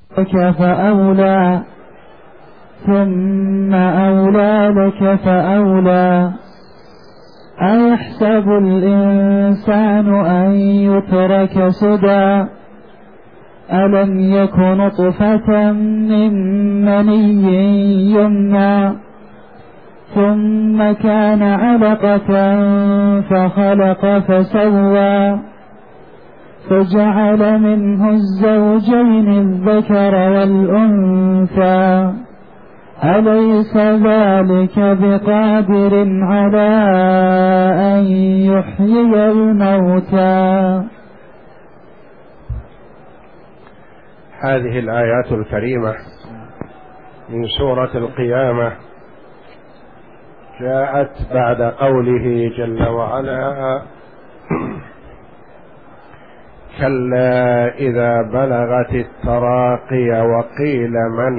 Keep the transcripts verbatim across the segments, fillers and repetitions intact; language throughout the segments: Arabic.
لك فأولى ثم أولى لك فأولى. أيحسب الإنسان أن يترك سدى ألم يك نطفة من مني يمنى ثم كان علقة فخلق فسوى فجعل منه الزوجين الذكر والأنثى أليس ذلك بقادر على أن يحيي الموتى. هذه الآيات الكريمة من سورة القيامة جاءت بعد قوله جل وعلا: كلا إذا بلغت التراقي وقيل من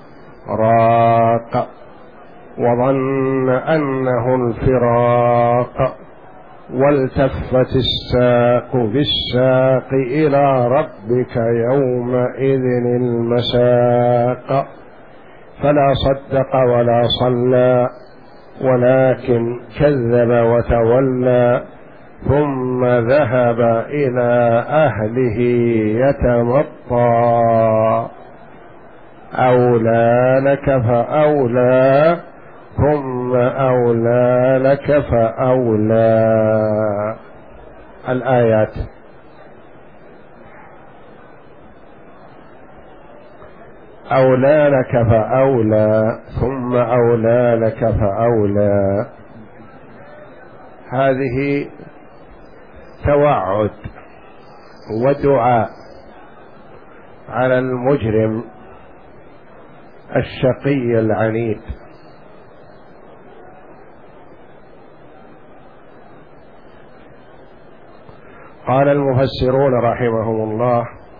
راق وظن أنه الفراق والتفت الساق بالساق إلى ربك يومئذ المساق فلا صدق ولا صلى ولكن كذب وتولى ثم ذهب إلى أهله يتمطى أولى لك فأولى ثم أولى لك فأولى. الآيات: أولى لك فأولى ثم أولى لك فأولى، هذه توعد ودعاء على المجرم الشقي العنيد. قال المفسرون رحمهم الله: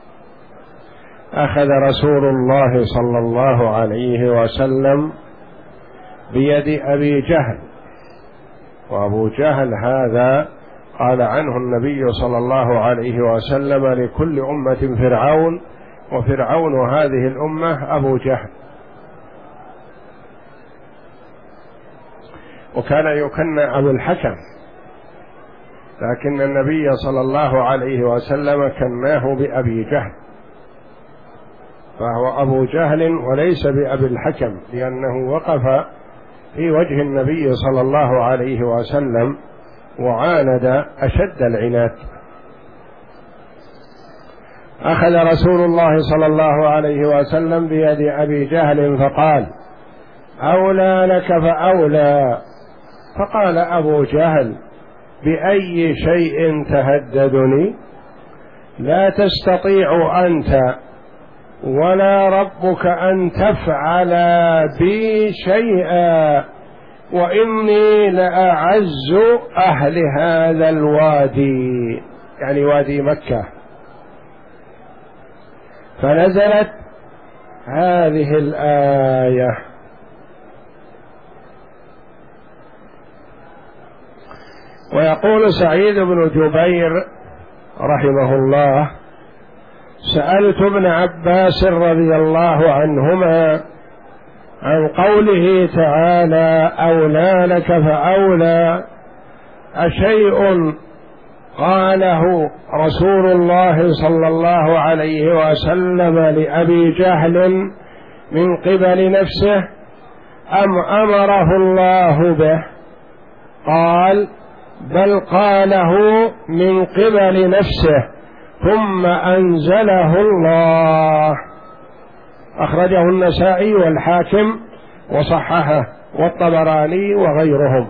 أخذ رسول الله صلى الله عليه وسلم بيد أبي جهل، وأبو جهل هذا قال عنه النبي صلى الله عليه وسلم: لكل أمة فرعون، وفرعون هذه الأمة أبو جهل. وكان يكنى أبو الحكم، لكن النبي صلى الله عليه وسلم كناه بأبي جهل، فهو أبو جهل وليس بأبي الحكم، لأنه وقف في وجه النبي صلى الله عليه وسلم وعاند أشد العناد. أخذ رسول الله صلى الله عليه وسلم بيد أبي جهل فقال: أولى لك فأولى. فقال أبو جهل: بأي شيء تهددني؟ لا تستطيع أنت ولا ربك أن تفعل بي شيئا، وإني لأعز أهل هذا الوادي، يعني وادي مكة. فنزلت هذه الآية: ويقول سعيد بن جبير رحمه الله: سألت ابن عباس رضي الله عنهما عن قوله تعالى: أولى لك فأولى، أشيء قاله رسول الله صلى الله عليه وسلم لأبي جهل من قبل نفسه أم أمره الله به؟ قال: بل قاله من قبل نفسه ثم أنزله الله. أخرجه النسائي والحاكم وصححه والطبراني وغيرهم.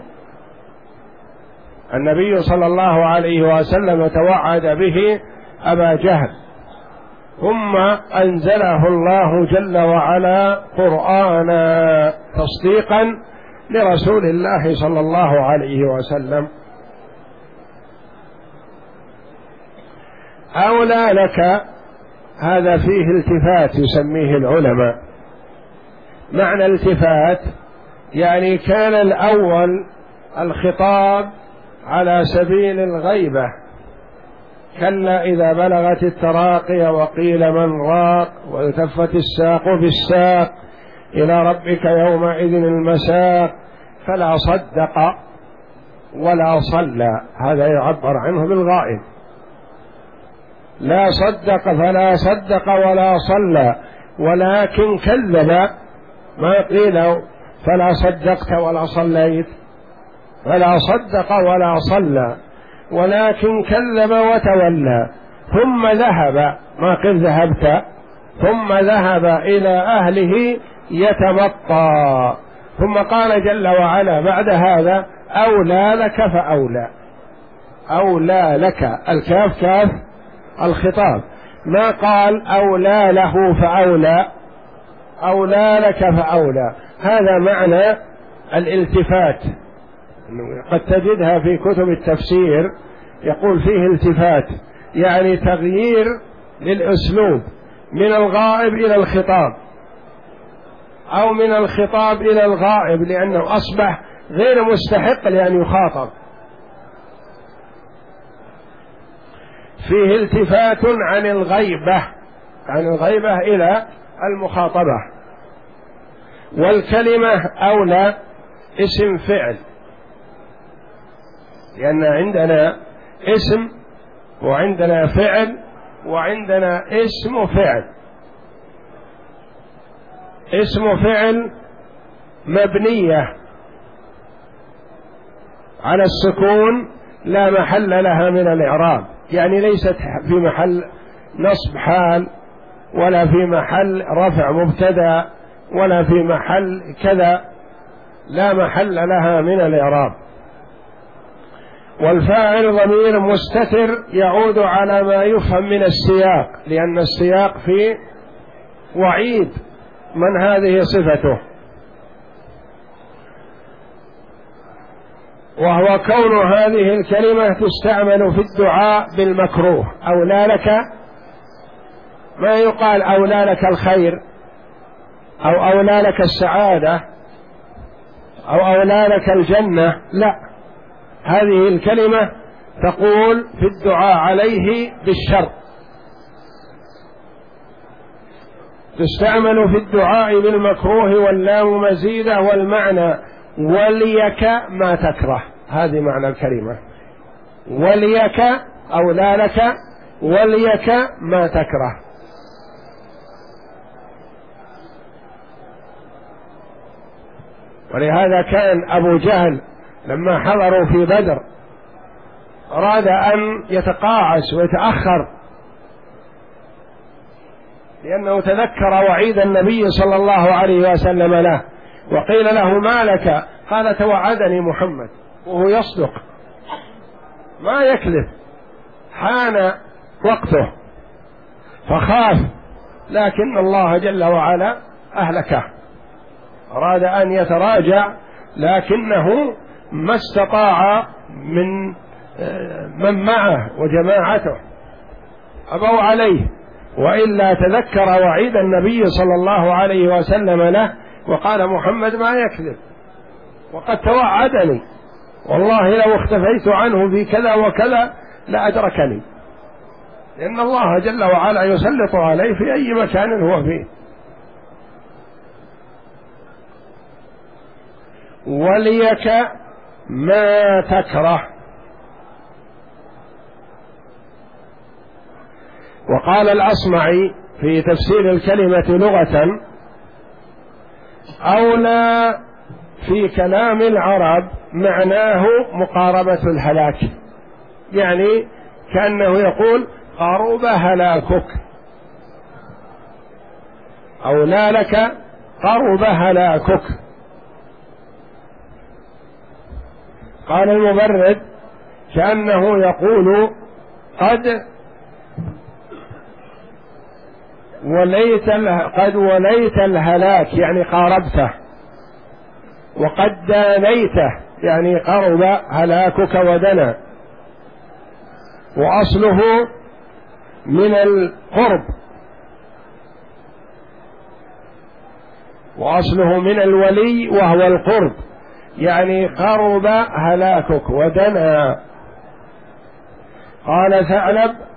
النبي صلى الله عليه وسلم توعد به أبا جهل، ثم أنزله الله جل وعلا قرآنا تصديقا لرسول الله صلى الله عليه وسلم. أولى لك، هذا فيه التفات يسميه العلماء. معنى التفات يعني كان الأول الخطاب على سبيل الغيبة، كلا إذا بلغت التراقي وقيل من راق والتفت الساق بالساق إلى ربك يومئذ المساق فلا صدق ولا صلى، هذا يعبر عنه بالغائب. لا صدق فلا صدق ولا صلى، ولكن كذب، ما قيل فلا صدقت ولا صليت، فلا صدق ولا صلى ولكن كذب وتولى ثم ذهب، ما قل ذهبت، ثم ذهب إلى أهله يتمطى. ثم قال جل وعلا بعد هذا أولى لك فأولى، أولى لك، الكاف كاف الخطاب، ما قال أولى له فأولى، أولى لك فأولى. هذا معنى الالتفات، قد تجدها في كتب التفسير يقول فيه التفات، يعني تغيير للأسلوب من الغائب إلى الخطاب أو من الخطاب إلى الغائب، لأنه أصبح غير مستحق لأن يخاطب. فيه التفات عن الغيبة، عن الغيبة إلى المخاطبة. والكلمة أولى اسم فعل، لأن عندنا اسم وعندنا فعل وعندنا اسم فعل. اسم فعل مبنية على السكون لا محل لها من الإعراب، يعني ليست في محل نصب حال ولا في محل رفع مبتدأ ولا في محل كذا، لا محل لها من الإعراب. والفاعل ضمير مستتر يعود على ما يفهم من السياق، لأن السياق في وعيد من هذه صفته، وهو كون هذه الكلمة تستعمل في الدعاء بالمكروه. أولى لك، ما يقال أولى لك الخير أو أولى لك السعادة أو أولى لك الجنة، لا، هذه الكلمة تقول في الدعاء عليه بالشر، تستعمل في الدعاء بالمكروه واللام مزيدة، والمعنى وليك ما تكره، هذه معنى الكلمة، وليك أولى لك وليك ما تكره. ولهذا كان أبو جهل لما حضروا في بدر أراد أن يتقاعس ويتأخر، لأنه تذكر وعيد النبي صلى الله عليه وسلم له، وقيل له ما لك؟ قال توعدني محمد، وهو يصدق ما يكذب، حان وقته فخاف، لكن الله جل وعلا أهلكه. أراد أن يتراجع لكنه ما استطاع من من معه وجماعته أبوا عليه، وإلا تذكر وعيد النبي صلى الله عليه وسلم له وقال محمد ما يكذب وقد توعدني، والله لو اختفيت عنه في كذا وكذا لأدركني، لأن الله جل وعلا يسلط عليه في أي مكان هو فيه. وليك ما تكره. وقال الأصمعي في تفسير الكلمة لغة: أولى في كلام العرب معناه مقاربة الهلاك، يعني كأنه يقول قرب هلاكك، أولى لك قرب هلاكك. قال المبرد كأنه يقول قد وليت قد وليت الهلاك، يعني قاربته، وقد دانيته يعني قرب هلاكك ودنا، وأصله من القرب، وأصله من الولي وهو القرب، يعني قرب هلاكك ودنا. قال ثعلب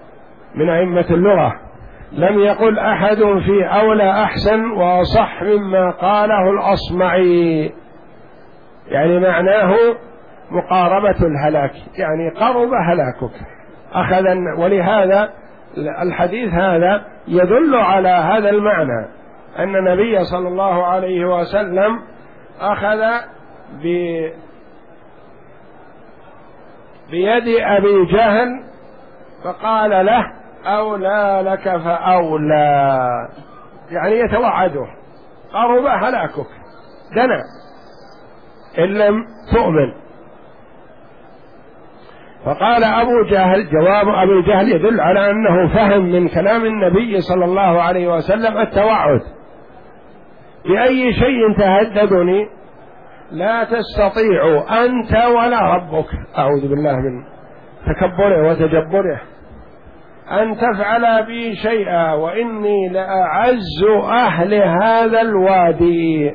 من أئمة اللغة، لم يقل أحد في أولى أحسن وأصح مما قاله الأصمعي، يعني معناه مقاربة الهلاك، يعني قرب هلاكك أخذا. ولهذا الحديث هذا يدل على هذا المعنى، أن النبي صلى الله عليه وسلم أخذ ب بيد أبي جهل فقال له أولى لك فأولى، يعني يتوعده قرب هلاكك دنا إن لم تؤمن. فقال أبو جهل، جواب أبي جهل يدل على أنه فهم من كلام النبي صلى الله عليه وسلم التوعد، بأي شيء تهددني لا تستطيع أنت ولا ربك، أعوذ بالله من تكبره وتجبره، أن تفعل بي شيئا وإني لأعز أهل هذا الوادي.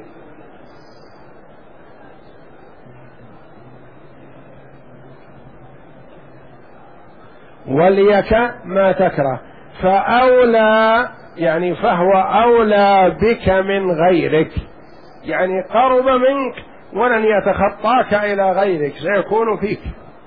وليك ما تكره، فأولى يعني فهو أولى بك من غيرك، يعني قرب منك ولن يتخطاك إلى غيرك، سيكون فيك.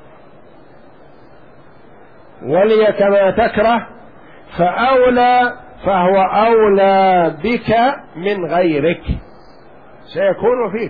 وليك ما تكره فأولى فهو أولى بك من غيرك، سيكون فيك.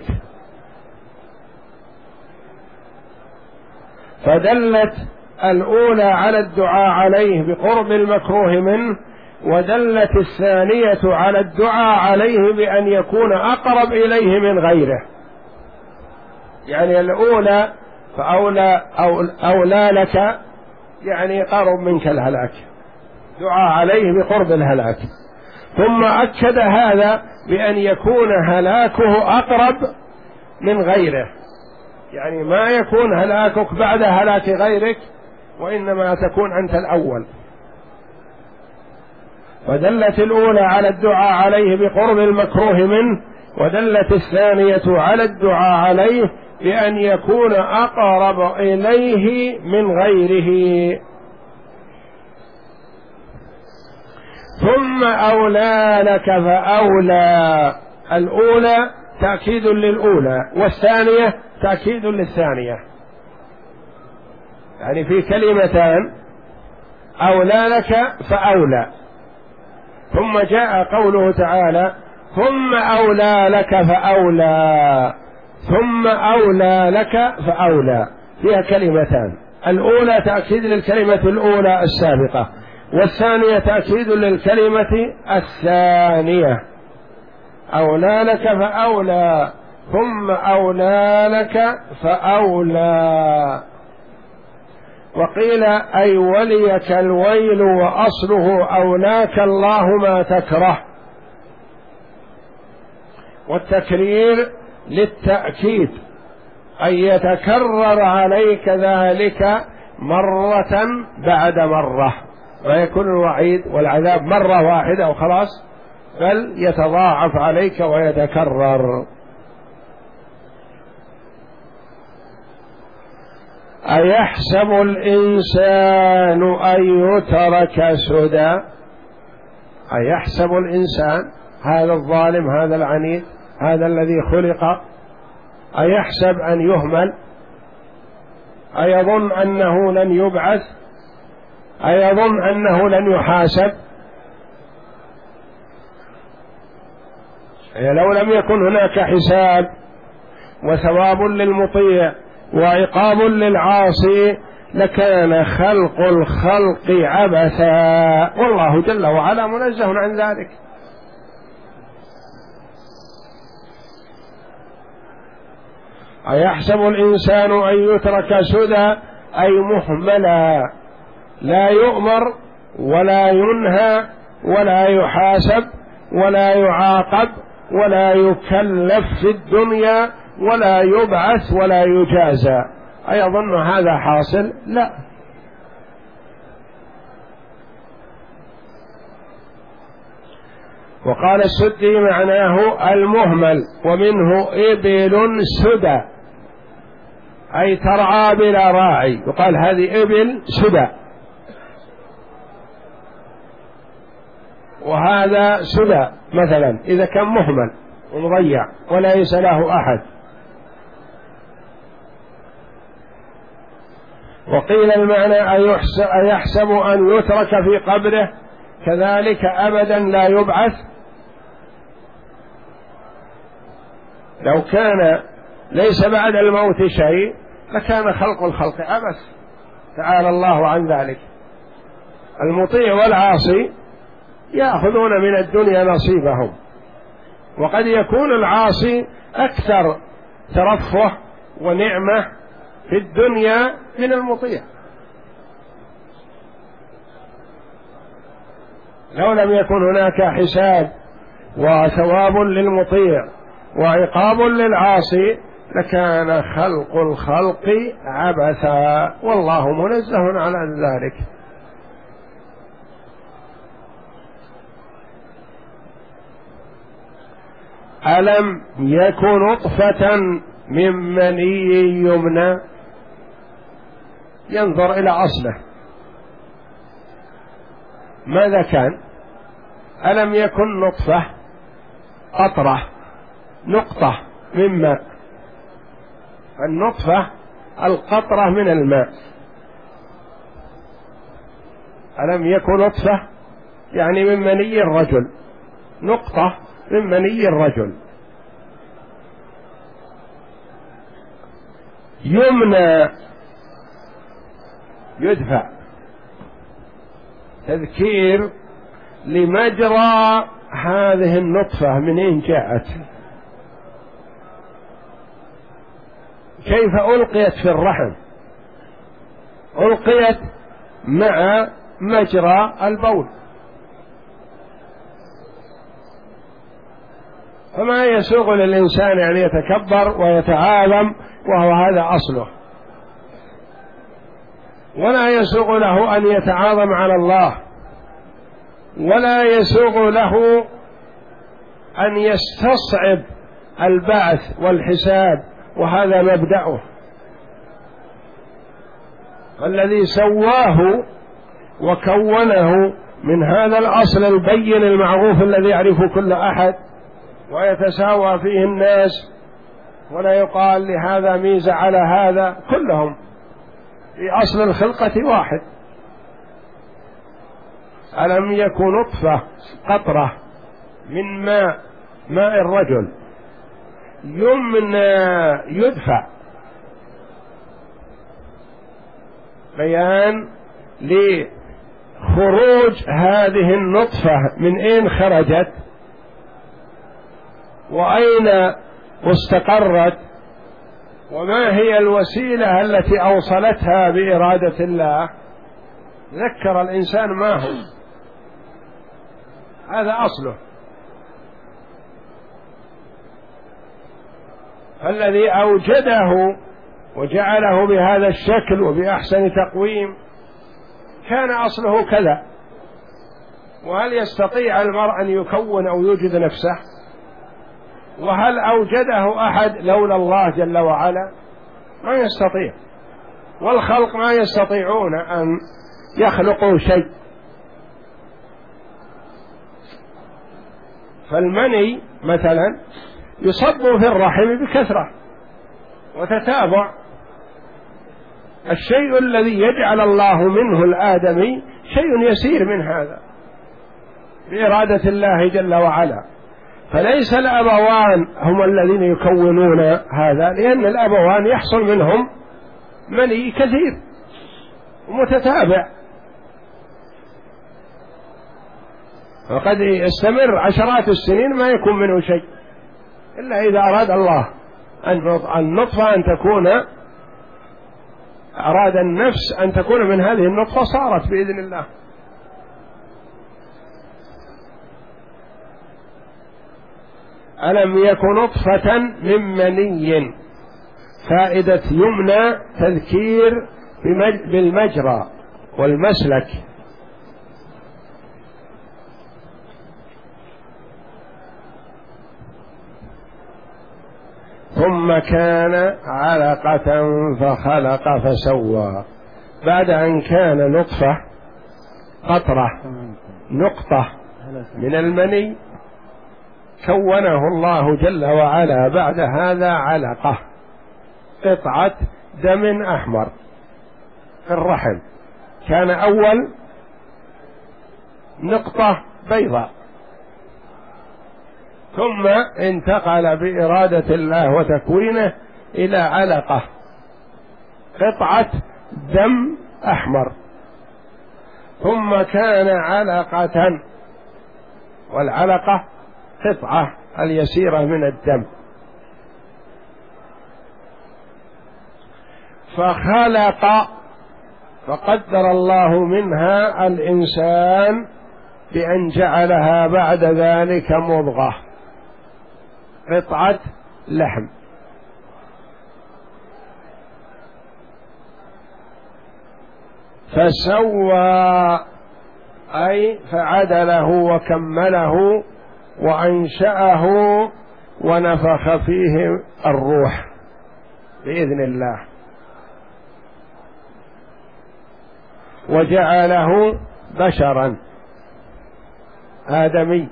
فدلت الأولى على الدعاء عليه بقرب المكروه منه، ودلت الثانية على الدعاء عليه بأن يكون أقرب إليه من غيره. يعني الأولى فأولى أو أولى لك يعني قرب منك الهلاك، دعاء عليه بقرب الهلاك. ثم أكد هذا بأن يكون هلاكه أقرب من غيره، يعني ما يكون هلاكك بعد هلاك غيرك، وإنما تكون أنت الأول. ودلت الأولى على الدعاء عليه بقرب المكروه منه، ودلت الثانية على الدعاء عليه بأن يكون أقرب إليه من غيره. ثم أولى لك فأولى، الأولى تأكيد للأولى والثانية تأكيد للثانية، يعني في كلمتان أولى لك فأولى. ثم جاء قوله تعالى ثم أولى لك فأولى، ثم أولى لك فأولى، فيها كلمتان، الأولى تأكيد للكلمة الأولى السابقة، والثانية تأكيد للكلمة الثانية. أولى لك فأولى، ثم أولى لك فأولى. وقيل أي وليك الويل وأصله أولاك الله ما تكره، والتكرير للتأكيد أن يتكرر عليك ذلك مرة بعد مرة، لا يكون الوعيد والعذاب مرة واحدة وخلاص، بل يتضاعف عليك ويتكرر. أيحسب الإنسان أن يترك سدى؟ أيحسب الإنسان، هذا الظالم هذا العنيد هذا الذي خلق، أيحسب أن يهمل؟ أيظن أنه لن يبعث؟ أيظن أنه لن يحاسب؟ لو لم يكن هناك حساب وثواب للمطيع وعقاب للعاصي لكان خلق الخلق عبثا، والله جل وعلا منزه عن ذلك. أيحسب الإنسان أن يترك سدى أي مهملا، لا يؤمر ولا ينهى ولا يحاسب ولا يعاقب ولا يكلف في الدنيا ولا يبعث ولا يجازى. أيظن هذا حاصل؟ لا. وقال السدي معناه المهمل، ومنه إبل سدى أي ترعى بلا راعي، وقال هذه إبل سدى. وهذا سدى مثلا إذا كان مهمل ومضيع وليس له أحد. وقيل المعنى أيحسب أن يترك في قبره كذلك أبدا لا يبعث. لو كان ليس بعد الموت شيء لكان خلق الخلق عبث، تعالى الله عن ذلك. المطيع والعاصي يأخذون من الدنيا نصيبهم، وقد يكون العاصي أكثر ترفه ونعمة في الدنيا من المطيع. لو لم يكن هناك حساب وثواب للمطيع وعقاب للعاصي لكان خلق الخلق عبثا، والله منزه عن ذلك. ألم يكن نطفة من مني يمنى، ينظر إلى أصله ماذا كان. ألم يكن نطفة قطرة نقطة من ماء، النطفة القطرة من الماء. ألم يكن نطفة يعني من مني الرجل، نقطة من مني الرجل. يمنى يدفع، تذكير لمجرى هذه النطفة منين جاءت، كيف ألقيت في الرحم. ألقيت مع مجرى البول، فما يسوغ للإنسان أن يتكبر ويتعاظم وهو هذا أصله، ولا يسوغ له أن يتعاظم على الله، ولا يسوغ له أن يستصعب البعث والحساب، وهذا مبدأه. الذي سواه وكونه من هذا الأصل البين المعروف الذي يعرفه كل أحد ويتساوى فيه الناس، ولا يقال لهذا ميزة على هذا، كلهم في أصل الخلقة واحد. ألم يكن نطفة قطرة من ماء ماء الرجل يمنى يدفع، بيان لخروج هذه النطفة من أين خرجت وأين استقرت، وما هي الوسيلة التي أوصلتها بإرادة الله. ذكر الإنسان ما هو، هذا أصله. فالذي أوجده وجعله بهذا الشكل وبأحسن تقويم كان أصله كذا. وهل يستطيع المرء أن يكون أو يوجد نفسه؟ وهل أوجده أحد لولا الله جل وعلا؟ ما يستطيع، والخلق ما يستطيعون أن يخلقوا شيء. فالمني مثلا يصب في الرحم بكثرة وتتابع. الشيء الذي يجعل الله منه الآدمي شيء يسير من هذا بإرادة الله جل وعلا. فليس الأبوان هم الذين يكونون هذا، لأن الأبوان يحصل منهم مني كثير ومتتابع، وقد يستمر عشرات السنين ما يكون منه شيء إلا إذا أراد الله النطفة أن تكون، أراد النفس أن تكون من هذه النطفة صارت بإذن الله. ألم يكن نطفة من مني، فائدة يمنى تذكير بالمجرى والمسلك. ثم كان علقة فخلق فسوى، بعد أن كان نطفة قطرة نقطة من المني كونه الله جل وعلا بعد هذا علقة، قطعة دم أحمر في الرحم، كان أول نقطة بيضاء، ثم انتقل بإرادة الله وتكوينه إلى علقة، قطعة دم أحمر، ثم كان علقة، والعلقة قطعة اليسيرة من الدم، فخلق فقدر الله منها الإنسان بأن جعلها بعد ذلك مضغة، قطعة لحم، فسوى أي فعدله وكمله وأنشأه ونفخ فيه الروح بإذن الله، وجعله بشرا آدمي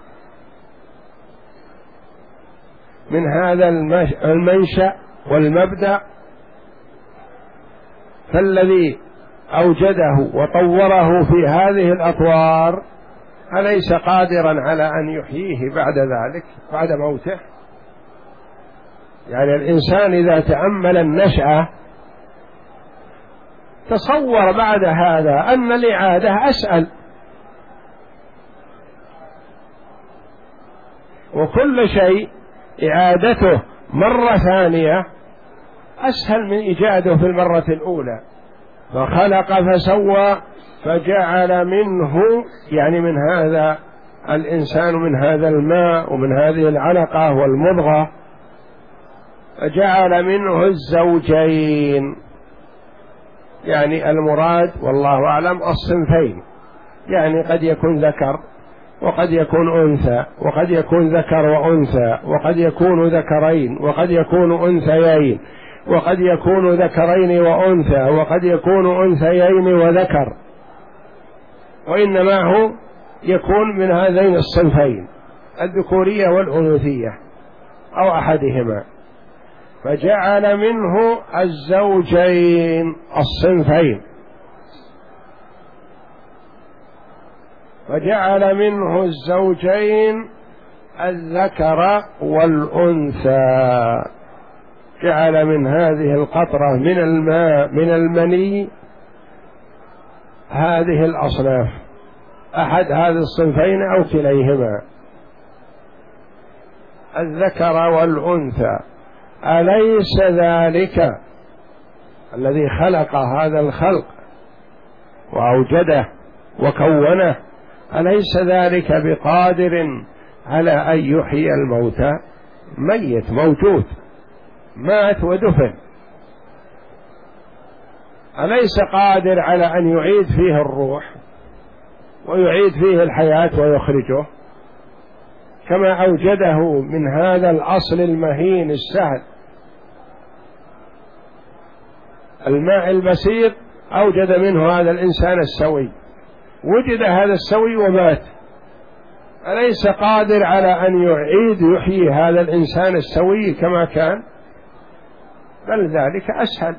من هذا المنشأ والمبدأ. فالذي أوجده وطوره في هذه الأطوار أليس قادرا على أن يحييه بعد ذلك، بعد موته؟ يعني الإنسان إذا تأمل النشأة تصور بعد هذا أن الإعادة أسهل، وكل شيء إعادته مرة ثانية أسهل من إيجاده في المرة الأولى. فخلق فسوى فجعل منه، يعني من هذا الإنسان، من هذا الماء ومن هذه العلقة والمضغة، فجعل منه الزوجين، يعني المراد والله أعلم الصنفين، يعني قد يكون ذكر وقد يكون أنثى، وقد يكون ذكر وأنثى، وقد يكون ذكرين، وقد يكون أنثيين، وقد يكون ذكرين وأنثى، وقد يكون أنثيين وذكر، وإنما هو يكون من هذين الصنفين، الذكورية والأنوثية أو أحدهما. فجعل منه الزوجين الصنفين، فجعل منه الزوجين الذكر والأنثى، جعل من هذه القطرة من الماء من المني هذه الأصناف، أحد هذه الصنفين أو كليهما، الذكر والأنثى. أليس ذلك الذي خلق هذا الخلق وأوجده وكونه، أليس ذلك بقادر على أن يحيي الموتى؟ ميت موجود، مات ودفن، أليس قادر على أن يعيد فيه الروح ويعيد فيه الحياة ويخرجه كما أوجده من هذا الأصل المهين السهل، الماء البسيط، أوجد منه هذا الإنسان السوي، وجد هذا السوي ومات، أليس قادر على أن يعيد يحيي هذا الإنسان السوي كما كان؟ بل ذلك أسهل.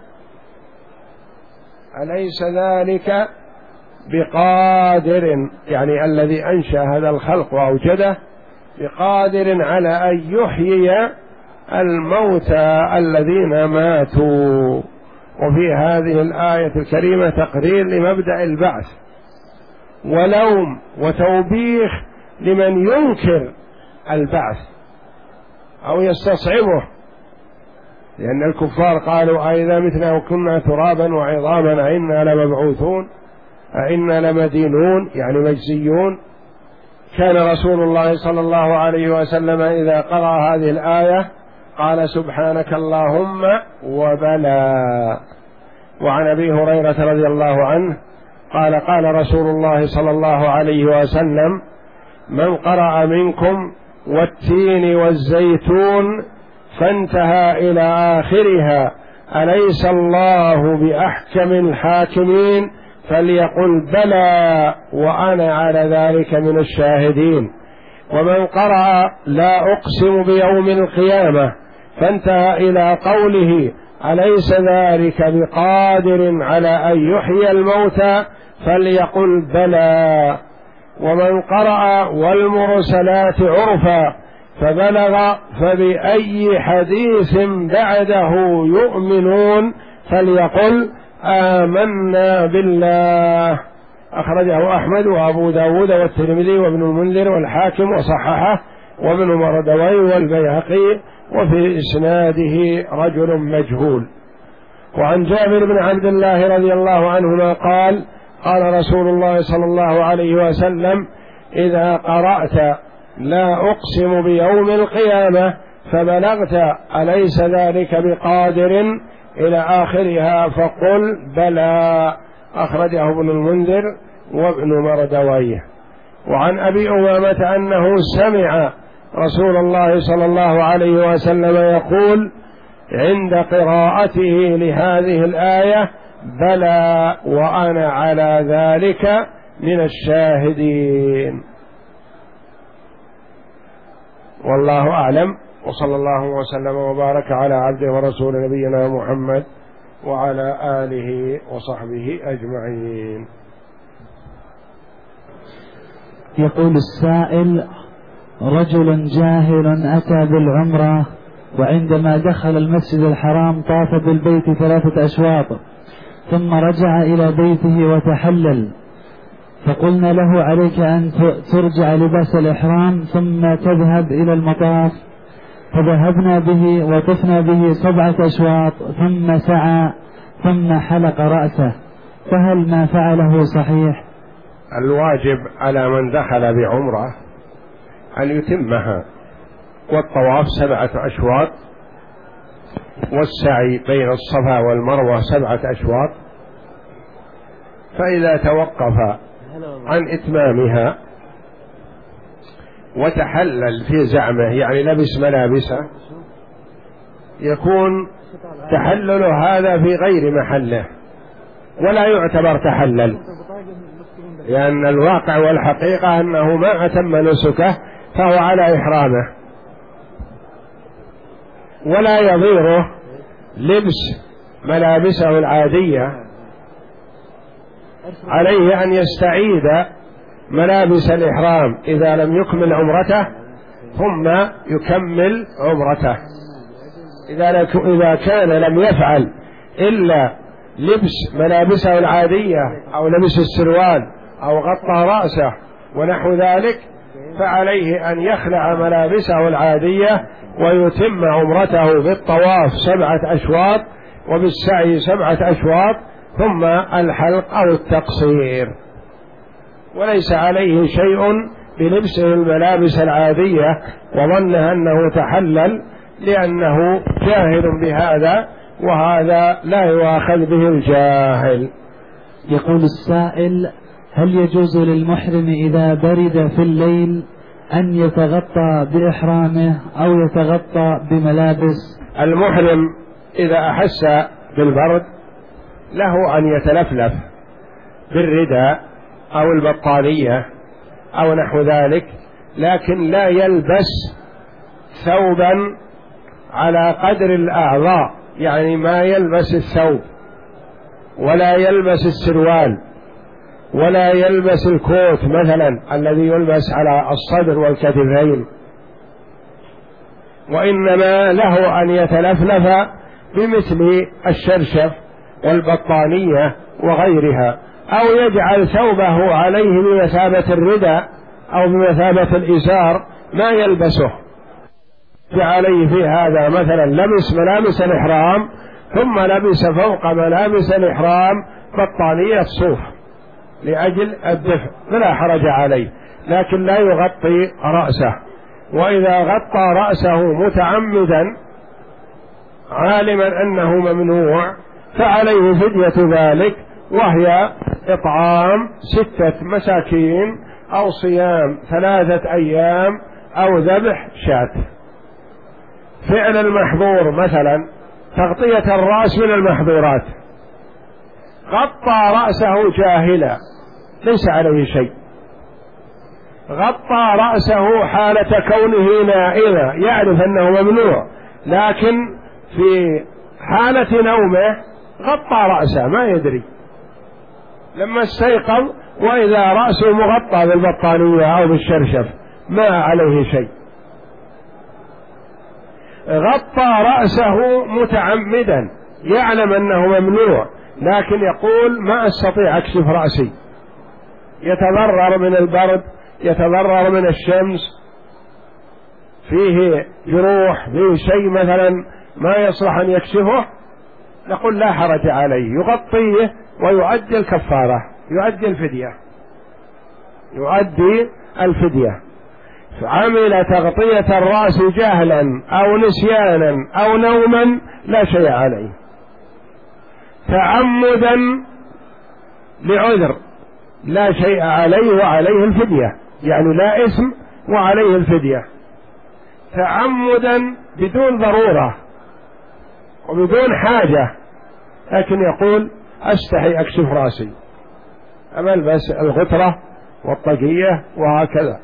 أليس ذلك بقادر، يعني الذي أنشأ هذا الخلق وأوجده بقادر على أن يحيي الموتى الذين ماتوا. وفي هذه الآية الكريمة تقرير لمبدأ البعث، ولوم وتوبيخ لمن ينكر البعث أو يستصعبه، لأن الكفار قالوا أئذا متنا وكنا ترابا وعظاما أئنا لمبعوثون أئنا لمدينون، يعني مجزيون. كان رسول الله صلى الله عليه وسلم إذا قرأ هذه الآية قال سبحانك اللهم وبلى. وعن أبي هريرة رضي الله عنه قال قال رسول الله صلى الله عليه وسلم من قرأ منكم والتين والزيتون فانتهى إلى آخرها أليس الله بأحكم الحاكمين فليقل بلى وأنا على ذلك من الشاهدين. ومن قرأ لا أقسم بيوم القيامة فانتهى إلى قوله أليس ذلك بقادر على أن يحيي الموتى فليقل بلى. ومن قرأ والمرسلات عرفا فبلغ فبأي حديث بعده يؤمنون فليقل آمنا بالله. أخرجه أحمد وأبو داود والترمذي وابن المنذر والحاكم وصححه وابن مردوي والبيهقي، وفي إسناده رجل مجهول. وعن جابر بن عبد الله رضي الله عنهما قال قال رسول الله صلى الله عليه وسلم إذا قرأت لا أقسم بيوم القيامة فبلغت أليس ذلك بقادر إلى آخرها فقل بلى. أخرجه ابن المنذر وابن مردويه. وعن أبي أمامة أنه سمع رسول الله صلى الله عليه وسلم يقول عند قراءته لهذه الآية بلى وأنا على ذلك من الشاهدين. والله أعلم، وصلى الله وسلم وبارك على عبده ورسول نبينا محمد وعلى آله وصحبه أجمعين. يقول السائل: رجل جاهل أتى بالعمرة وعندما دخل المسجد الحرام طاف بالبيت ثلاثة أشواط ثم رجع إلى بيته وتحلل، فقلنا له عليك أن ترجع لباس الإحرام ثم تذهب إلى المطاف، فذهبنا به وطفنا به سبعة أشواط ثم سعى ثم حلق رأسه، فهل ما فعله صحيح؟ الواجب على من دخل بعمرة أن يتمها، والطواف سبعة أشواط والسعي بين الصفا والمروة سبعة أشواط، فإذا توقف عن إتمامها وتحلل في زعمه يعني لبس ملابسه يكون تحلل هذا في غير محله ولا يعتبر تحلل، لأن الواقع والحقيقة أنه ما أتم نسكه فهو على إحرامه، ولا يضيره لبس ملابسه العادية، عليه أن يستعيد ملابس الإحرام إذا لم يكمل عمرته ثم يكمل عمرته. إذا كان لم يفعل إلا لبس ملابسه العادية أو لبس السروال أو غطى رأسه ونحو ذلك فعليه أن يخلع ملابسه العادية ويتم عمرته بالطواف سبعة أشواط وبالسعي سبعة أشواط ثم الحلق أو التقصير، وليس عليه شيء بلبسه الملابس العادية وظنه أنه تحلل لأنه جاهل بهذا، وهذا لا يؤاخذ به الجاهل. يقول السائل: هل يجوز للمحرم إذا برد في الليل أن يتغطى بإحرامه أو يتغطى بملابس؟ المحرم إذا أحس بالبرد له أن يتلفلف بالرداء أو البطانية أو نحو ذلك، لكن لا يلبس ثوبا على قدر الأعضاء، يعني ما يلبس الثوب ولا يلبس السروال ولا يلبس الكوت مثلا الذي يلبس على الصدر والكتفين، وإنما له أن يتلفلف بمثل الشرشف والبطانية وغيرها، أو يجعل ثوبه عليه بمثابة الرداء أو بمثابة الإزار ما يلبسه، عليه في هذا مثلا لبس ملابس الإحرام ثم لبس فوق ملابس الإحرام بطانية صوف لأجل الدفء فلا حرج عليه، لكن لا يغطي رأسه. وإذا غطى رأسه متعمدا عالما أنه ممنوع فعليه فدية ذلك، وهي إطعام ستة مساكين أو صيام ثلاثة أيام أو ذبح شاة. فعل المحظور مثلا تغطية الرأس من المحظورات، غطى رأسه جاهلا ليس عليه شيء، غطى رأسه حالة كونه نائما يعرف أنه ممنوع، لكن في حالة نومه غطى رأسه ما يدري، لما استيقظ وإذا رأسه مغطى بالبطانية أو بالشرشف ما عليه شيء. غطى رأسه متعمدا يعلم أنه ممنوع، لكن يقول ما أستطيع أكشف رأسي، يتضرر من البرد، يتضرر من الشمس، فيه جروح، فيه شيء مثلا ما يصلح أن يكشفه، نقول لا حرج عليه، يغطيه ويؤدي الكفارة، يؤدي الفدية، يؤدي الفدية. عمل تغطية الرأس جهلا أو نسيانا أو نوما لا شيء عليه. تعمدا لعذر لا شيء عليه وعليه الفدية، يعني لا إثم وعليه الفدية. تعمدا بدون ضرورة وبدون حاجة، لكن يقول أستحي أكشف رأسي، ألبس الغترة والطاقية وهكذا،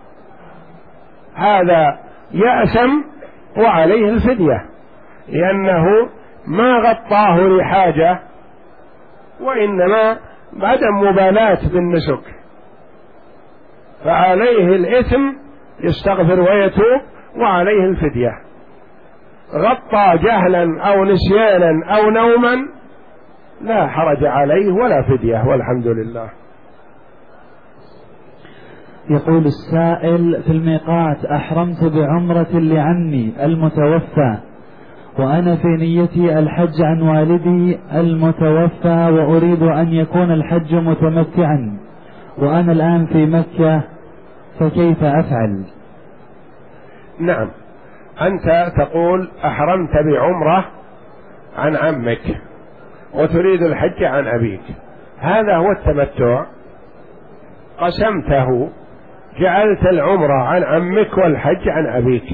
هذا يأثم وعليه الفدية، لأنه ما غطاه لحاجة وإنما عدم مبالاة بالنسك، فعليه الإثم، يستغفر ويتوب وعليه الفدية. غطى جهلا أو نسيانا أو نوما لا حرج عليه ولا فدية، والحمد لله. يقول السائل: في الميقات أحرمت بعمرة لعمي المتوفى، وأنا في نيتي الحج عن والدي المتوفى، وأريد أن يكون الحج متمتعا، وأنا الآن في مكة، فكيف أفعل؟ نعم، أنت تقول أحرمت بعمرة عن عمك وتريد الحج عن أبيك، هذا هو التمتع، قسمته، جعلت العمرة عن عمك والحج عن أبيك.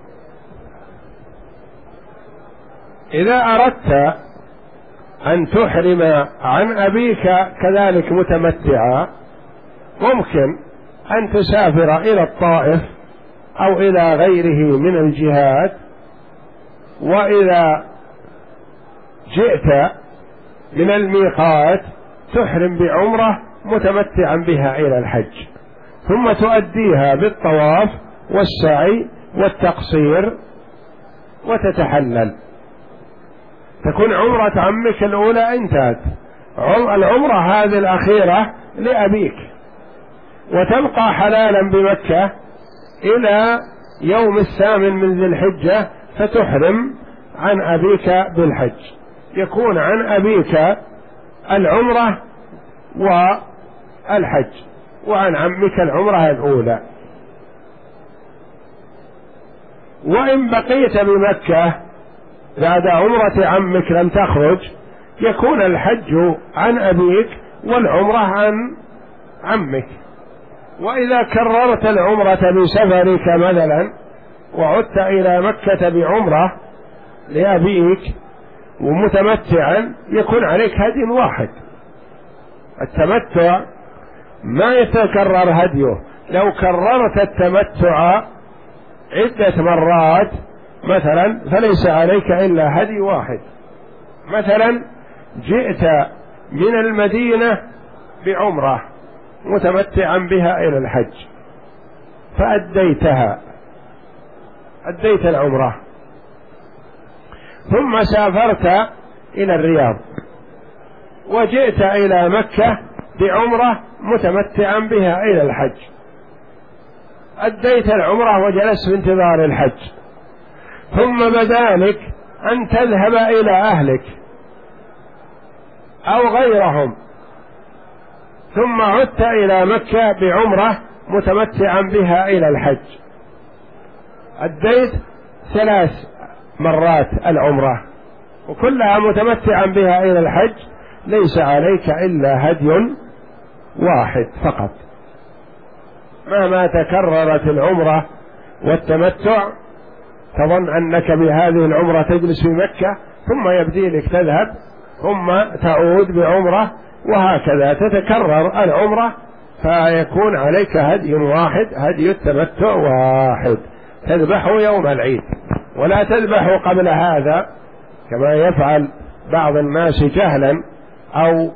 إذا أردت أن تحرم عن أبيك كذلك متمتعا، ممكن أن تسافر إلى الطائف أو إلى غيره من الجهات، وإذا جئت من الميقات تحرم بعمرة متمتعا بها إلى الحج، ثم تؤديها بالطواف والسعي والتقصير وتتحلل، تكون عمرة عمك الأولى انتهت، العمرة هذه الأخيرة لأبيك، وتبقى حلالا بمكة إلى يوم الثامن من ذي الحجة فتحرم عن أبيك بالحج، يكون عن أبيك العمرة والحج، وعن عمك العمرة الأولى. وإن بقيت بمكة بعد عمرة عمك لم تخرج، يكون الحج عن أبيك والعمرة عن عمك. وإذا كررت العمرة بسفرك مثلا وعدت إلى مكة بعمرة لأبيك ومتمتعا، يكون عليك هدي واحد. التمتع ما يتكرر هديه، لو كررت التمتع عدة مرات مثلا فليس عليك إلا هدي واحد. مثلا جئت من المدينة بعمرة متمتعا بها إلى الحج فأديتها، أديت العمرة، ثم سافرت إلى الرياض وجئت إلى مكة بعمرة متمتعا بها إلى الحج، أديت العمرة وجلست في انتظار الحج، ثم بدالك أن تذهب إلى أهلك أو غيرهم، ثم عدت إلى مكة بعمرة متمتعا بها إلى الحج، أديت ثلاث مرات العمرة وكلها متمتعا بها إلى الحج، ليس عليك إلا هدي واحد فقط. مهما تكررت العمرة والتمتع تظن أنك بهذه العمرة تجلس في مكة ثم يبدي لك تذهب ثم تعود بعمرة، وهكذا تتكرر العمرة، فيكون عليك هدي واحد، هدي التمتع واحد تذبحه يوم العيد، ولا تذبحه قبل هذا كما يفعل بعض الناس جهلا أو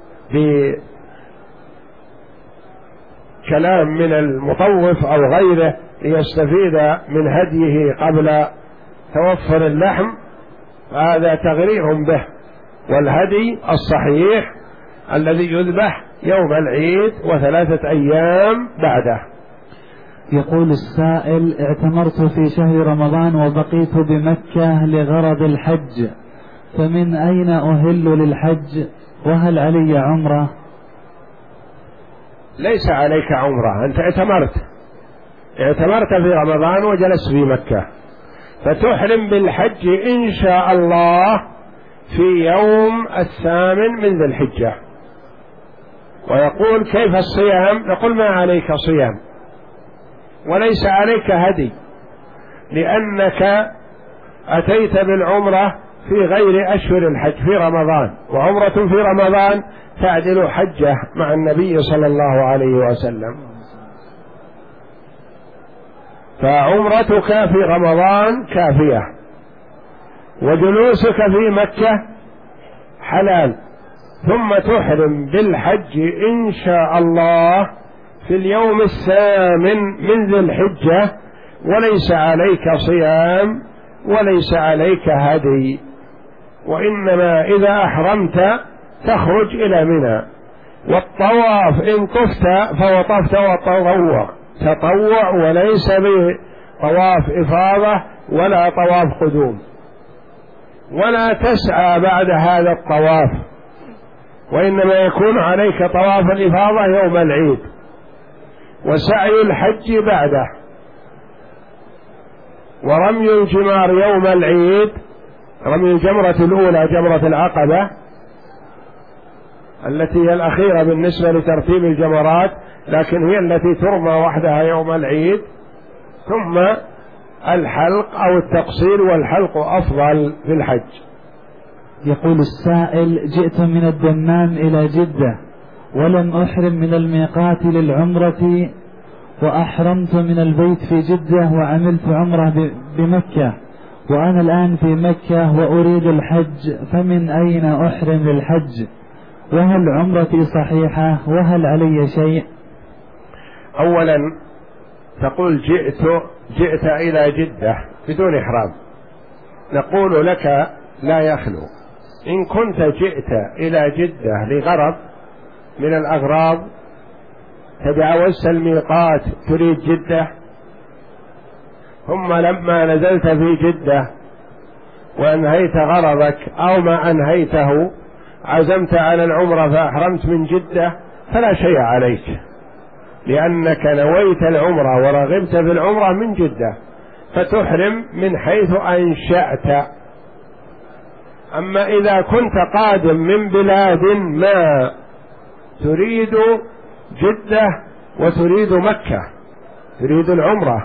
بكلام من المطوف أو غيره ليستفيد من هديه قبل توفر اللحم، هذا تغرير به. والهدي الصحيح الذي يذبح يوم العيد وثلاثة أيام بعده. يقول السائل: اعتمرت في شهر رمضان وبقيت بمكة لغرض الحج، فمن أين أهل للحج؟ وهل علي عمرة؟ ليس عليك عمرة، أنت اعتمرت اعتمرت في رمضان وجلست في مكة، فتحرم بالحج إن شاء الله في يوم الثامن من ذي الحجة. ويقول: كيف الصيام؟ نقول: ما عليك صيام وليس عليك هدي، لأنك أتيت بالعمرة في غير أشهر الحج في رمضان، وعمرة في رمضان تعدل حجة مع النبي صلى الله عليه وسلم، فعمرتك في رمضان كافية، وجلوسك في مكة حلال، ثم تحرم بالحج إن شاء الله في اليوم الثامن من ذي الحجة، وليس عليك صيام وليس عليك هدي، وإنما إذا أحرمت تخرج إلى منى. والطواف إن طفت فوطفت وتطوع تطوع، وليس بطواف إفاضة ولا طواف قدوم، ولا تسعى بعد هذا الطواف، وإنما يكون عليك طواف الإفاضة يوم العيد وسعي الحج بعده، ورمي الجمار يوم العيد، رمي الجمرة الأولى جمرة العقبة التي هي الأخيرة بالنسبة لترتيب الجمرات، لكن هي التي ترمى وحدها يوم العيد، ثم الحلق أو التقصير، والحلق أفضل في الحج. يقول السائل: جئت من الدمام إلى جدة ولم أحرم من الميقات للعمرة، وأحرمت من البيت في جدة وعملت عمرة بمكة، وأنا الآن في مكة وأريد الحج، فمن أين أحرم للحج؟ وهل عمرتي صحيحة؟ وهل علي شيء؟ أولا تقول جئت جئت إلى جدة بدون إحرام، نقول لك لا يخلو. إن كنت جئت إلى جدة لغرض من الأغراض، تجاوزت الميقات تريد جدة، ثم لما نزلت في جدة وأنهيت غرضك أو ما أنهيته عزمت على العمرة فأحرمت من جدة، فلا شيء عليك، لأنك نويت العمرة ورغبت في العمرة من جدة، فتحرم من حيث أنشأت. أما إذا كنت قادم من بلاد ما تريد جدة وتريد مكة، تريد العمرة،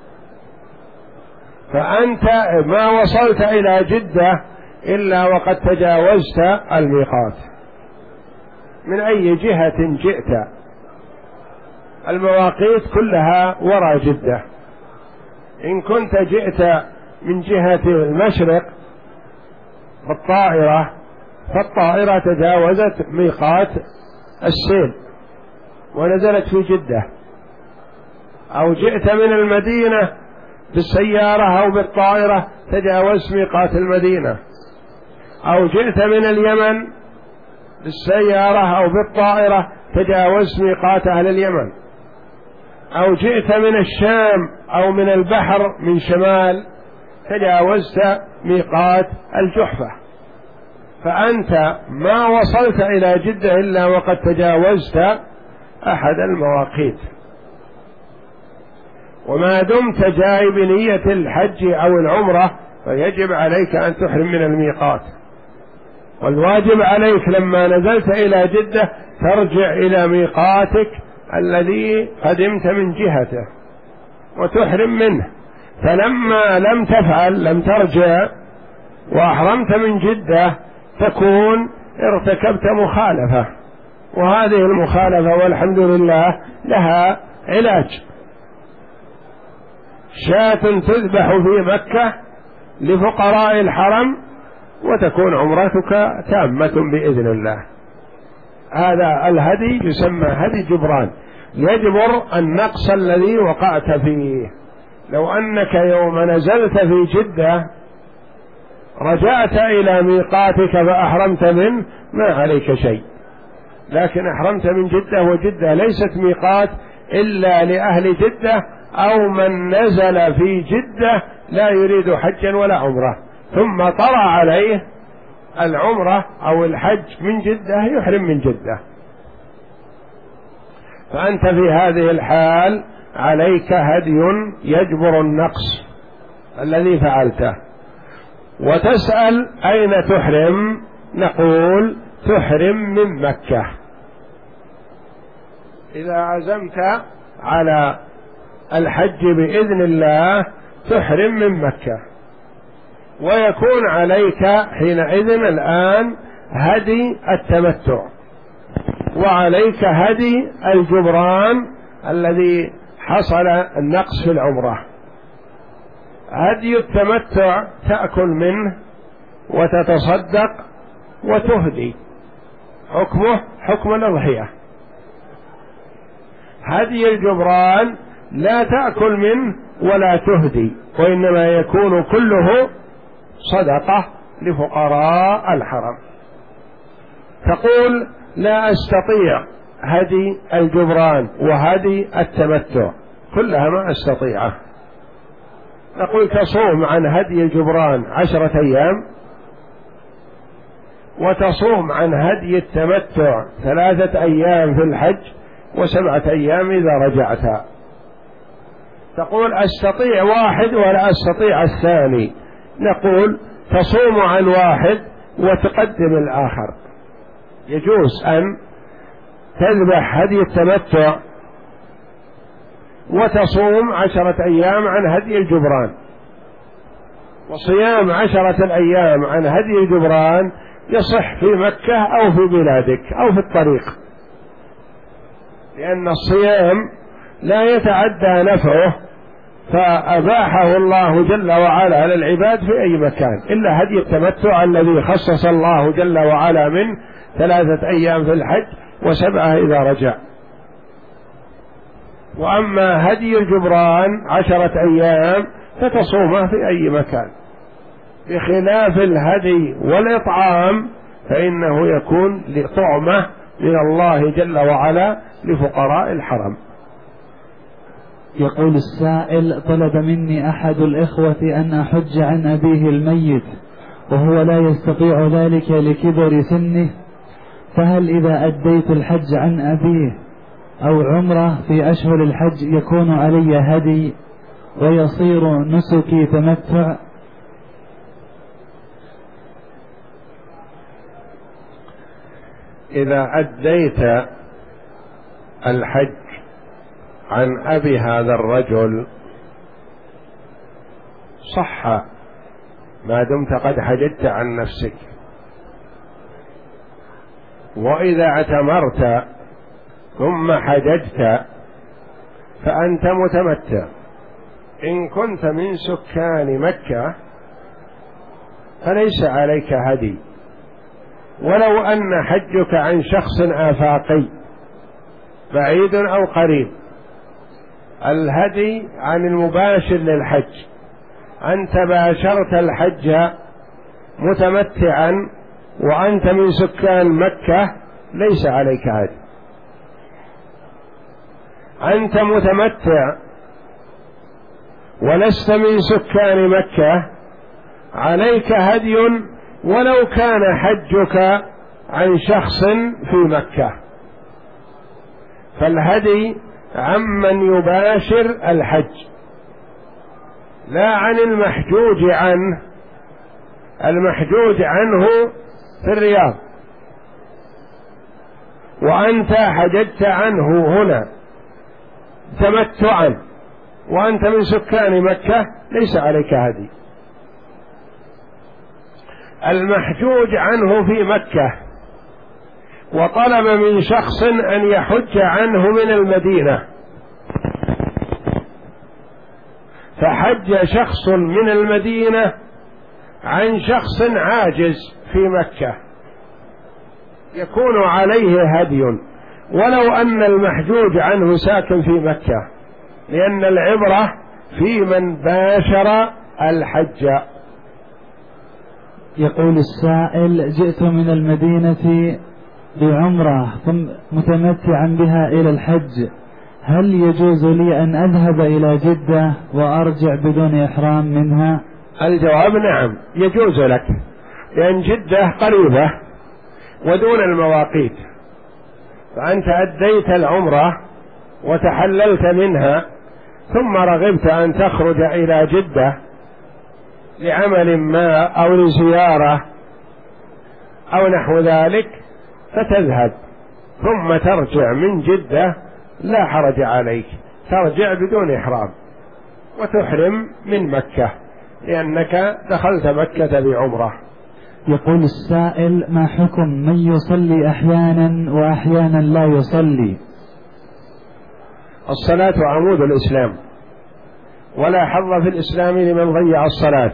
فأنت ما وصلت إلى جدة إلا وقد تجاوزت الميقات من أي جهة جئت، المواقيت كلها وراء جدة. إن كنت جئت من جهة المشرق بالطائرة، فالطائرة تجاوزت ميقات السيل ونزلت في جدة، أو جئت من المدينة بالسيارة أو بالطائرة تجاوزت ميقات المدينة، أو جئت من اليمن بالسيارة أو بالطائرة تجاوزت ميقات أهل اليمن، أو جئت من الشام أو من البحر من شمال تجاوزت ميقات الجحفة، فأنت ما وصلت إلى جدة إلا وقد تجاوزت أحد المواقيت. وما دمت جاي بنية الحج أو العمرة فيجب عليك أن تحرم من الميقات، والواجب عليك لما نزلت إلى جدة ترجع إلى ميقاتك الذي قدمت من جهته وتحرم منه. فلما لم تفعل، لم ترجع وأحرمت من جدة، تكون ارتكبت مخالفة، وهذه المخالفة والحمد لله لها علاج. شاة تذبح في مكة لفقراء الحرم وتكون عمرتك تامة بإذن الله. هذا الهدي يسمى هدي جبران، يجبر النقص الذي وقعت فيه. لو أنك يوم نزلت في جدة رجعت إلى ميقاتك فأحرمت منه ما عليك شيء، لكن أحرمت من جدة، وجدة ليست ميقات إلا لأهل جدة أو من نزل في جدة لا يريد حجا ولا عمرة ثم طرأ عليه العمرة أو الحج من جدة يحرم من جدة. فأنت في هذه الحال عليك هدي يجبر النقص الذي فعلته. وتسأل أين تحرم؟ نقول تحرم من مكة. إذا عزمت على الحج بإذن الله تحرم من مكة، ويكون عليك حينئذ الآن هدي التمتع، وعليك هدي الجبران الذي حصل النقص في العمرة. هدي التمتع تأكل منه وتتصدق وتهدي، حكمه حكم الأضحية. هدي الجبران لا تأكل منه ولا تهدي، وإنما يكون كله صدقة لفقراء الحرم. تقول لا أستطيع هدي الجبران وهدي التمتع كلها ما أستطيعه. نقول تصوم عن هدي الجبران عشرة أيام، وتصوم عن هدي التمتع ثلاثة أيام في الحج، وسبعة أيام إذا رجعت. تقول أستطيع واحد ولا أستطيع الثاني، نقول تصوم عن واحد وتقدم الآخر. يجوز أن تذبح هدي التمتع وتصوم عشرة أيام عن هدي الجبران، وصيام عشرة الأيام عن هدي الجبران يصح في مكة أو في بلادك أو في الطريق، لأن الصيام لا يتعدى نفعه، فأباحه الله جل وعلا للعباد في أي مكان، إلا هدي التمتع الذي خصص الله جل وعلا من ثلاثة أيام في الحج وسبعة إذا رجع. وأما هدي الجبران عشرة أيام فتصومه في أي مكان، بخلاف الهدي والإطعام فإنه يكون لطعمة من الله جل وعلا لفقراء الحرم. يقول السائل: طلب مني أحد الإخوة أن أحج عن أبيه الميت وهو لا يستطيع ذلك لكبر سنه، فهل إذا أديت الحج عن أبيه أو عمره في أشهر الحج يكون علي هدي ويصير نسكي تمتع؟ إذا أديت الحج عن أبي هذا الرجل صح ما دمت قد حججت عن نفسك. وإذا اعتمرت ثم حججت فأنت متمتع. إن كنت من سكان مكة فليس عليك هدي، ولو أن حجك عن شخص آفاقي بعيد أو قريب. الهدي عن المباشر للحج، أنت باشرت الحج متمتعا وأنت من سكان مكة ليس عليك هدي. أنت متمتع ولست من سكان مكة عليك هدي ولو كان حجك عن شخص في مكة. فالهدي عمن يباشر الحج لا عن المحجوج عنه. المحجوج عنه في الرياض وأنت حججت عنه هنا تمتعا وأنت من سكان مكة ليس عليك هدي. المحجوج عنه في مكة وطلب من شخص أن يحج عنه من المدينة، فحج شخص من المدينة عن شخص عاجز في مكة يكون عليه هدي، ولو أن المحجوج عنه ساكن في مكة، لأن العبرة في من باشر الحج. يقول السائل: جئت من المدينة بعمرة ثم متمتعا بها إلى الحج، هل يجوز لي أن أذهب إلى جدة وأرجع بدون إحرام منها؟ الجواب نعم، يجوز لك، لأن جدة قريبة ودون المواقيت، فأنت أديت العمرة وتحللت منها ثم رغبت أن تخرج إلى جدة لعمل ما أو لزيارة أو نحو ذلك، فتذهب ثم ترجع من جدة، لا حرج عليك، ترجع بدون إحرام وتحرم من مكة لأنك دخلت مكة بعمرة. يقول السائل: ما حكم من يصلي أحيانا وأحيانا لا يصلي؟ الصلاة عمود الإسلام، ولا حظ في الإسلام لمن ضيع الصلاة،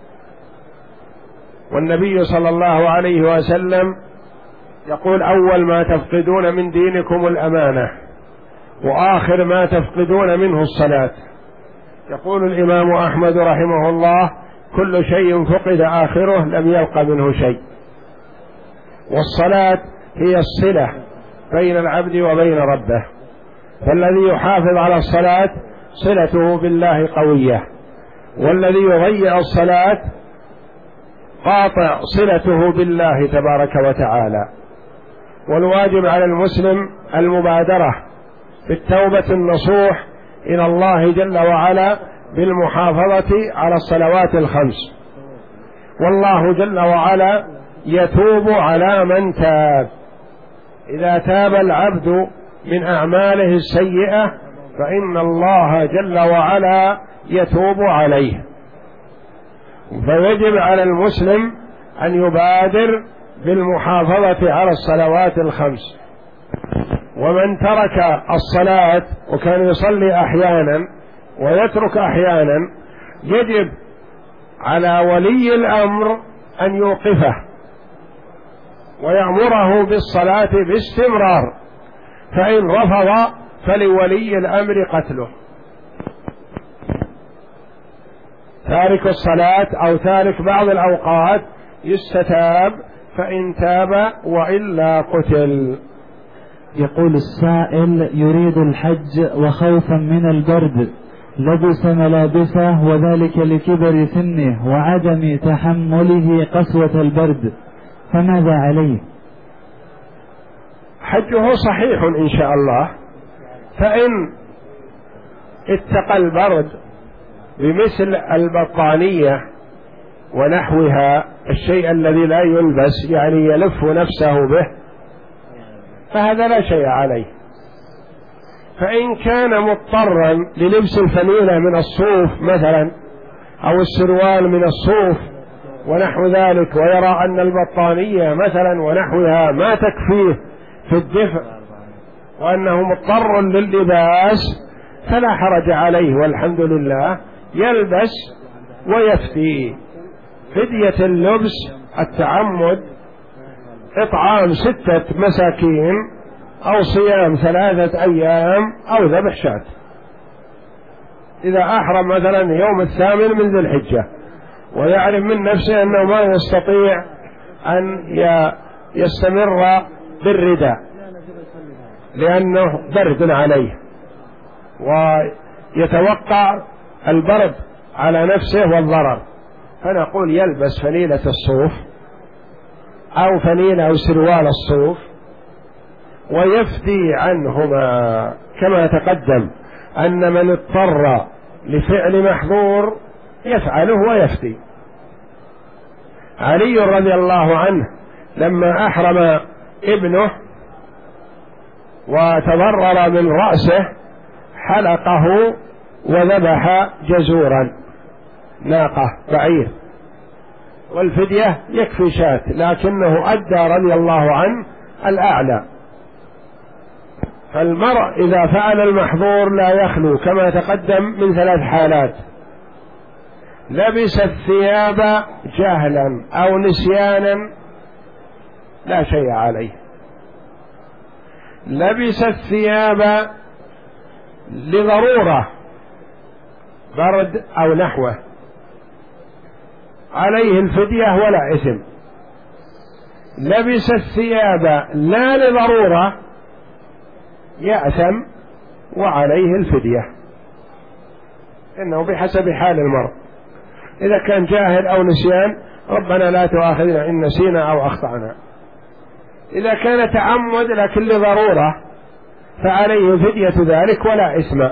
والنبي صلى الله عليه وسلم يقول: أول ما تفقدون من دينكم الأمانة، وآخر ما تفقدون منه الصلاة. يقول الإمام أحمد رحمه الله: كل شيء فقد آخره لم يبق منه شيء. والصلاة هي الصلة بين العبد وبين ربه، فالذي يحافظ على الصلاة صلته بالله قوية، والذي يضيع الصلاة قاطع صلته بالله تبارك وتعالى. والواجب على المسلم المبادرة بالتوبة النصوح إلى الله جل وعلا بالمحافظة على الصلوات الخمس، والله جل وعلا يتوب على من تاب. إذا تاب العبد من أعماله السيئة فإن الله جل وعلا يتوب عليه. فيجب على المسلم أن يبادر بالمحافظة على الصلوات الخمس. ومن ترك الصلاة وكان يصلي أحيانا ويترك أحيانا، يجب على ولي الأمر أن يوقفه ويأمره بالصلاة باستمرار، فإن رفض فلولي الأمر قتله. تارك الصلاة أو تارك بعض الأوقات يستتاب، فإن تاب وإلا قتل. يقول السائل: يريد الحج وخوفا من البرد لبس ملابسه، وذلك لكبر سنه وعدم تحمله قسوة البرد، فماذا عليه؟ حجه صحيح إن شاء الله، فإن اتقى البرد بمثل البطانية ونحوها، الشيء الذي لا يلبس يعني يلف نفسه به، فهذا لا شيء عليه. فإن كان مضطرا للبس الفنيلة من الصوف مثلا أو السروال من الصوف ونحو ذلك، ويرى أن البطانية مثلا ونحوها ما تكفيه في الدفء وأنه مضطر لللباس، فلا حرج عليه والحمد لله، يلبس ويفتي. فدية اللبس التعمد إطعام ستة مساكين أو صيام ثلاثة أيام أو ذبح شاة. إذا أحرم مثلا يوم الثامن من ذي الحجة ويعلم من نفسه أنه ما يستطيع أن يستمر بالرداء لأنه برد عليه ويتوقع البرد على نفسه والضرر، فنقول يلبس فنيلة الصوف أو فنيلة أو سروال الصوف ويفدي عنهما، كما تقدم أن من اضطر لفعل محظور يفعله ويفدي. علي رضي الله عنه لما أحرم ابنه وتضرر من رأسه حلقه وذبح جزورا ناقة بعير، والفدية يكفي شاة، لكنه أدى رضي الله عنه الأعلى. فالمرء إذا فعل المحظور لا يخلو كما تقدم من ثلاث حالات: لبس الثياب جهلا أو نسيانا لا شيء عليه، لبس الثياب لضرورة برد أو نحوه عليه الفدية ولا إثم، لبس الثياب لا لضرورة يأثم وعليه الفدية، إنه بحسب حال المرء. إذا كان جاهل أو نسيان ربنا لا تؤاخذنا إن نسينا أو أخطأنا. إذا كان تعمد لكن لضرورة فعليه فدية ذلك ولا إثم.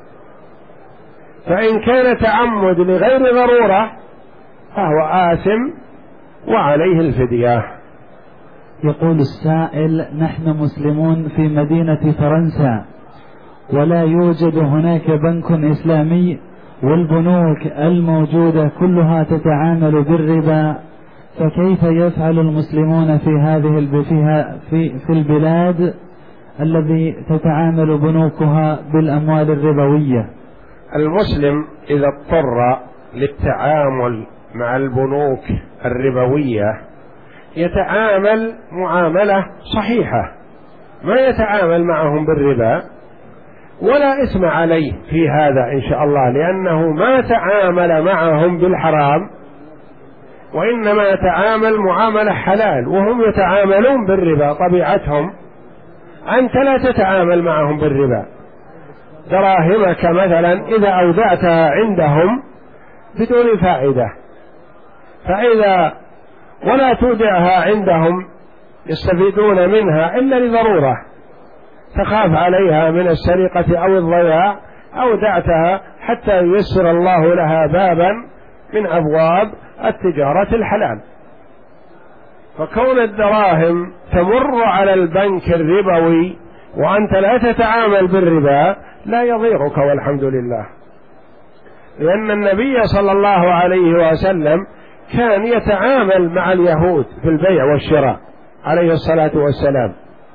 فإن كان تعمد لغير ضرورة فهو آثم وعليه الفدية. يقول السائل: نحن مسلمون في مدينة فرنسا ولا يوجد هناك بنك إسلامي، والبنوك الموجودة كلها تتعامل بالربا، فكيف يفعل المسلمون في هذه فيها في في البلاد الذي تتعامل بنوكها بالأموال الربوية؟ المسلم إذا اضطر للتعامل مع البنوك الربوية يتعامل معاملة صحيحة، ما يتعامل معهم بالربا، ولا إثم عليه في هذا إن شاء الله، لأنه ما تعامل معهم بالحرام وإنما يتعامل معاملة حلال، وهم يتعاملون بالربا طبيعتهم. أنت لا تتعامل معهم بالربا. دراهمك مثلا إذا أودعتها عندهم بدون فائدة، فإذا ولا تودعها عندهم يستفيدون منها إلا لضرورة تخاف عليها من السرقة أو الضياع، أودعتها حتى ييسر الله لها بابا من أبواب التجارة الحلال. فكون الدراهم تمر على البنك الربوي وأنت لا تتعامل بالربا لا يضيرك والحمد لله، لأن النبي صلى الله عليه وسلم كان يتعامل مع اليهود في البيع والشراء عليه الصلاة والسلام،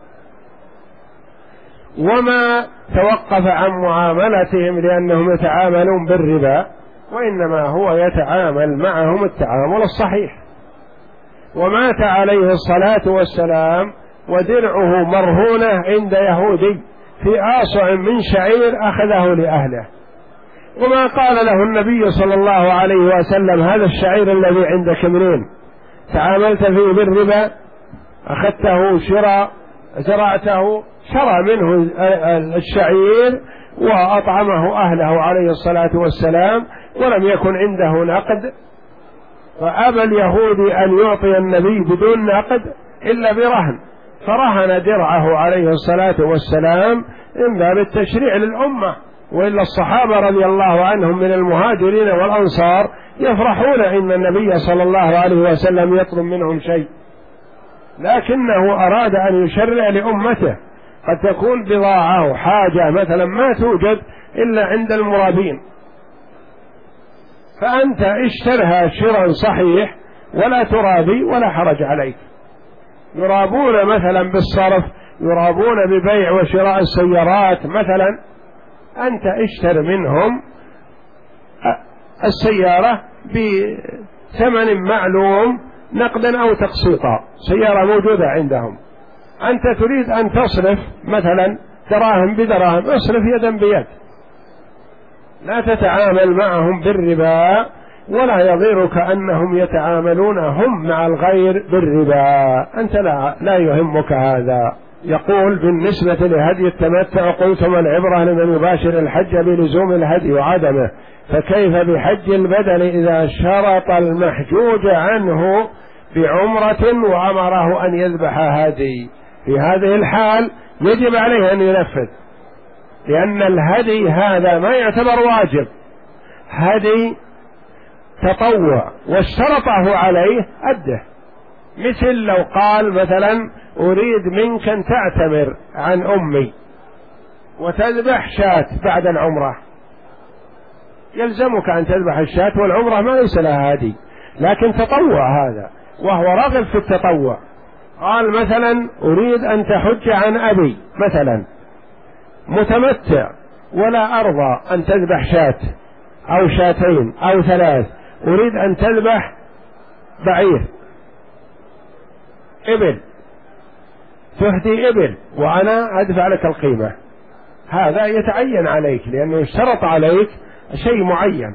وما توقف عن معاملتهم لأنهم يتعاملون بالربا، وإنما هو يتعامل معهم التعامل الصحيح. ومات عليه الصلاة والسلام ودرعه مرهونة عند يهودي في آصع من شعير أخذه لأهله، وما قال له النبي صلى الله عليه وسلم: هذا الشعير الذي عندك منين؟ تعاملت فيه بالربا؟ أخذته شراء، زرعته، شرى منه الشعير وأطعمه أهله عليه الصلاة والسلام، ولم يكن عنده نقد، فأبى اليهودي أن يعطي النبي بدون نقد إلا برهن، فرهن درعه عليه الصلاة والسلام من باب التشريع للأمة. وإلا الصحابة رضي الله عنهم من المهاجرين والأنصار يفرحون إن النبي صلى الله عليه وسلم يطلب منهم شيء، لكنه أراد أن يشرع لأمته. قد تكون بضاعة أو حاجة مثلا ما توجد إلا عند المرابين، فأنت اشترها شراء صحيح ولا ترابي ولا حرج عليك. يرابون مثلا بالصرف، يرابون ببيع وشراء السيارات مثلا، أنت اشتر منهم السيارة بثمن معلوم نقدا أو تقسيطا، سيارة موجودة عندهم، أنت تريد أن تصرف مثلا دراهم بدراهم، اصرف يدا بيد، لا تتعامل معهم بالربا، ولا يضيرك أنهم يتعاملون هم مع الغير بالربا، أنت لا, لا يهمك هذا. يقول: بالنسبة لهدي التمتع قلت ما العبرة لمن يباشر الحج بلزوم الهدي وعدمه، فكيف بحج البدن إذا شرط المحجوج عنه بعمرة وأمره أن يذبح هدي؟ في هذه الحال يجب عليه أن ينفذ، لأن الهدي هذا ما يعتبر واجب، هدي تطوع واشترطه عليه أده. مثل لو قال مثلا: أريد منك أن تعتمر عن أمي وتذبح شاة بعد العمرة، يلزمك أن تذبح الشاة، والعمرة ما ليس لها هدي، لكن تطوع هذا، وهو راغب في التطوع. قال مثلا أريد أن تحج عن أبي مثلا، متمتع ولا أرضى أن تذبح شاة أو شاتين أو ثلاث، أريد أن تذبح بعير إبل، تهدي إبل وأنا أدفع لك القيمة، هذا يتعين عليك لأنه اشترط عليك شيء معين.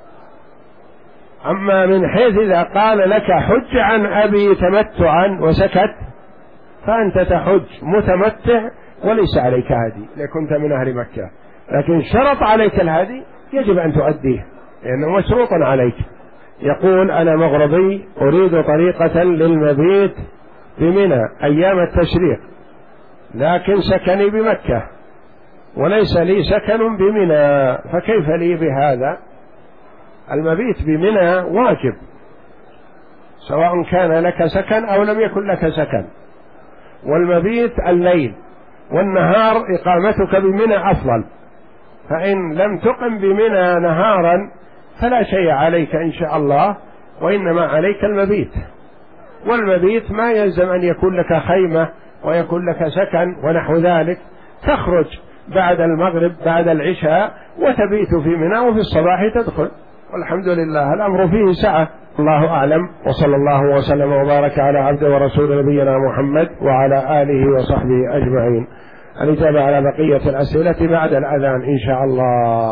أما من حيث إذا قال لك حج عن أبي تمتعا وسكت، فأنت تحج متمتع وليس عليك هدي لكنت من أهل مكة، لكن شرط عليك الهدي يجب أن تؤديه لأنه مشروط عليك. يقول أنا مغربي أريد طريقة للمبيت بمنى أيام التشريق، لكن سكني بمكة وليس لي سكن بمنى، فكيف لي بهذا؟ المبيت بمنى واجب سواء كان لك سكن أو لم يكن لك سكن، والمبيت الليل، والنهار إقامتك بمنى أفضل، فإن لم تقم بمنى نهارا فلا شيء عليك إن شاء الله، وإنما عليك المبيت. والمبيت ما يلزم أن يكون لك خيمة ويكون لك سكن ونحو ذلك، تخرج بعد المغرب بعد العشاء وتبيت في منى وفي الصباح تدخل، والحمد لله الأمر فيه سعة. الله أعلم، وصلى الله وسلم وبارك على عبد ورسول نبينا محمد وعلى آله وصحبه أجمعين. الإجابة على بقية الأسئلة بعد الأذان إن شاء الله.